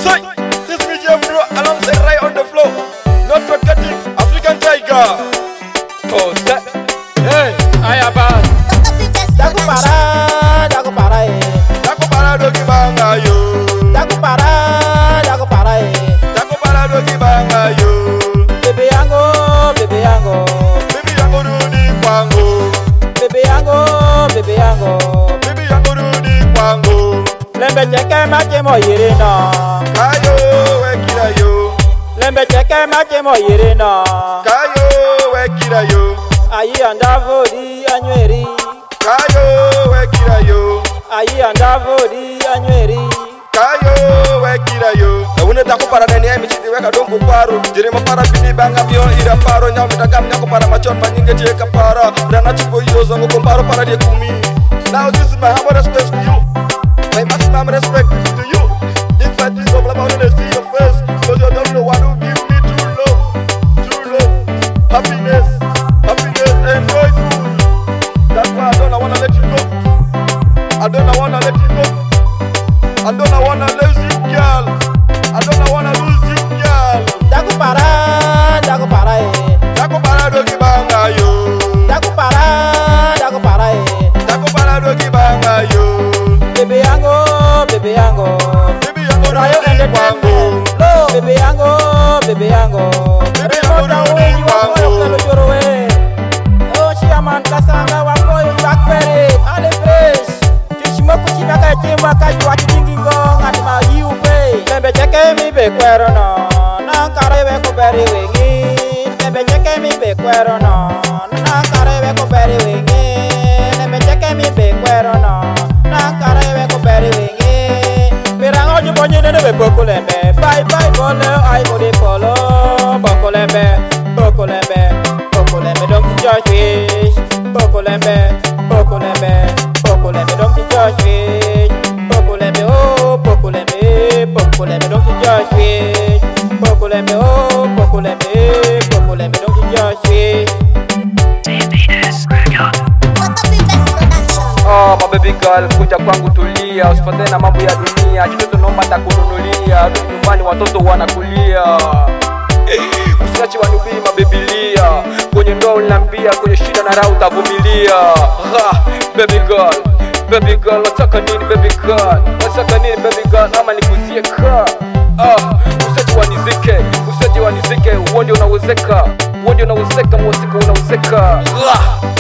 Say, this BGM bro, alongside right on the floor. Not forgetting African Tiger. Oh, that. Hey, Ayaba. Daku para, dogi banga yo. Daku para, dogi banga yo. Bebe yango, rudi kwango. bebe yango, rudi kwango. lembe cheke mache mo yirino, Kayo wekira yo. lembe cheke mache mo yirino, Kayo wekira yo. ayi andavodi anyweri, Kayo wekira yo. ayi andavodi anyweri. Kayo wekira yo. Ewune taku para deni emi chiti weka dongo paro. Jiri mapara bini banga bio ira paro. Nyao mitagam nyako para machon panyinge cheka para. Brana chupo iyo zongo komparo para die kumi. Now this is my humble respect to you. My maximum respect to you. In fact, this is all about when I see your face. Cause you don't know what will give me true love. Happiness and joyful. That's why I don't wanna let you go. I don't wanna let you go. I don't wanna lose you, girl. I don't wanna lose you, girl. Daku para Taku para dogi banga yo. Daku para Taku para dogi banga yo. bebe yango, Baby, I'm Rayo gonna entertainment. Lo, bebe yango, Baby, I'm Remote gonna away, you are wango. going to your way. Oh, Shaman Kasanga, Wakoy, Blackberry, Ale Fresh. Kishimoku Chimaka, Chimaka, Jingo, and my you pay. Lembe cheke mi be quero no. Nankare we ko beri wingi. Lembe cheke mi be quero no. Nankare we ko beri wingi. Lembe cheke mi be quero no. Nankare we ko beri wingi. Pirango jubonyi nene be bokulembe. Bye bye bole, I body polo. Bokulembe, don't judge fish. Bokulembe, don't judge fish. Bokulembe, oh, Bokulembe, don't judge fish. Bokulembe, oh, Bokulembe, don't judge fish. Oh, my baby girl, kuja kwangu tulia, usipate na mambo ya dunia, chochote naomba takununulia, rudi nyumbani watoto wanakulia. Usiache wanubiri mabebilia, kwenye ndoa uliniambia, kwenye shida na raha utavumilia. Baby girl, wataka nini baby girl? Ama nikuzie ka? Usiache wanizike, uonde unawezeka, mwosiko unawezeka.